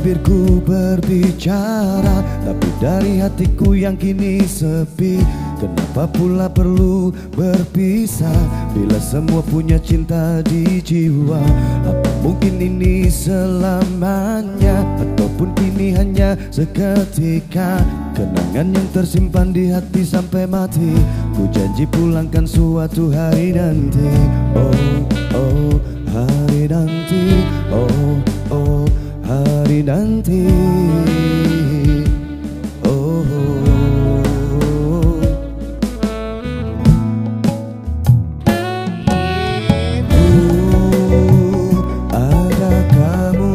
bibirku berbicara, tapi dari hatiku yang kini sepi. Kenapa pula perlu berpisah bila semua punya cinta di jiwa? Apa mungkin ini selamanya, ataupun kini hanya seketika? Kenangan yang tersimpan di hati sampai mati, ku janji pulangkan suatu hari nanti. Oh, oh, hari nanti. Oh, oh, hari nanti. Oh, ada kamu,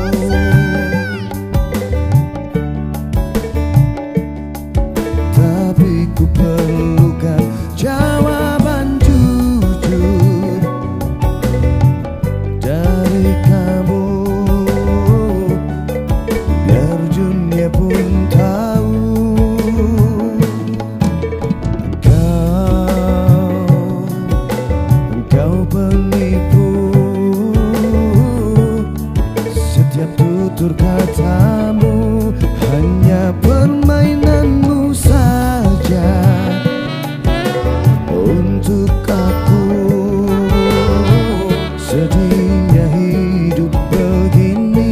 tapi ku perlukan jawaban jujur dari kamu, biar dunia pun tahu engkau penipu. Setiap tutur katamu hanya permainanmu saja untuk aku. Sedihnya hidup begini.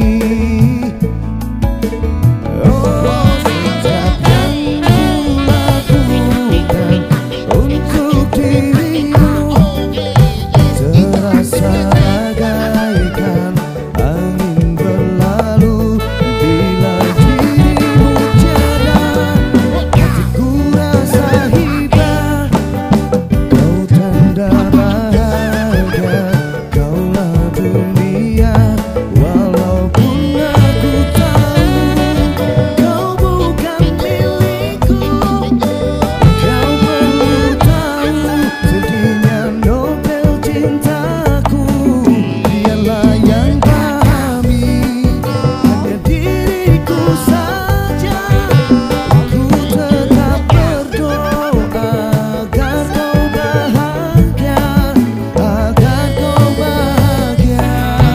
Oh, setiap yang kulakukan untuk dirimu terasa bagaikan angin berlalu. Bila dirimu tiada, hatiku rasa hina. Kau tanda bahagia, kaulah dunia. Walaupun aku tahu kau bukan milikku, kau perlu tahu sedihnya novel cintaku. Biarlah yang pahami hanya diriku saja. Ku tetap berdoa agar kau bahagia, agar kau bahagia.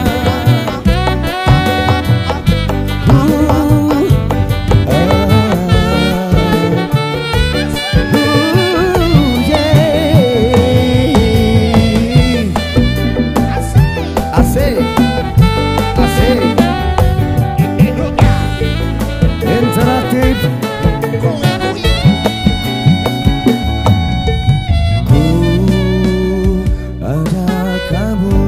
Asik, asik, interaktif. Ada kamu,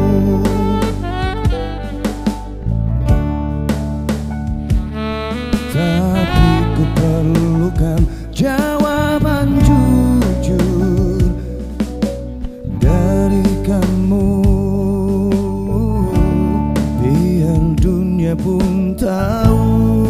tapi ku perlukan jawaban jujur dari kamu, biar dunia pun tahu.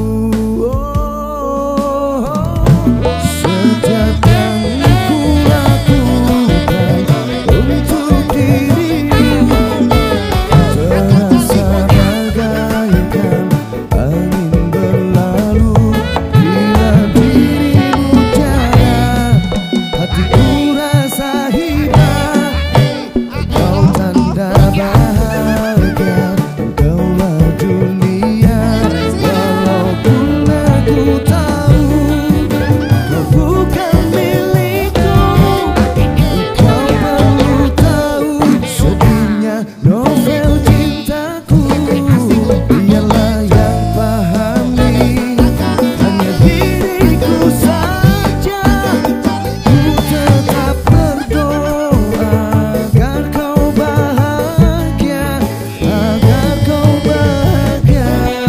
Setiap yang kulakukan untuk dirimu terasa bagaikan angin berlalu. Bila dirimu tiada, hatiku rasa hina. Kau tanda bahagia, kaulah dunia. Walaupun aku tahu kau bukan milikku, kau perlu tahu sedihnya novel cintaku. Biarlah yang pahami hanya diriku saja. Ku tetap berdoa agar kau bahagia, agar kau bahagia.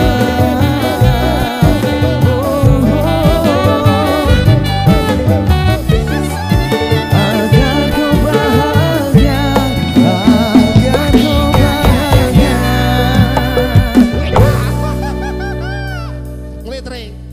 Agar kau bahagia, agar kau bahagia. Ngelit, Rey.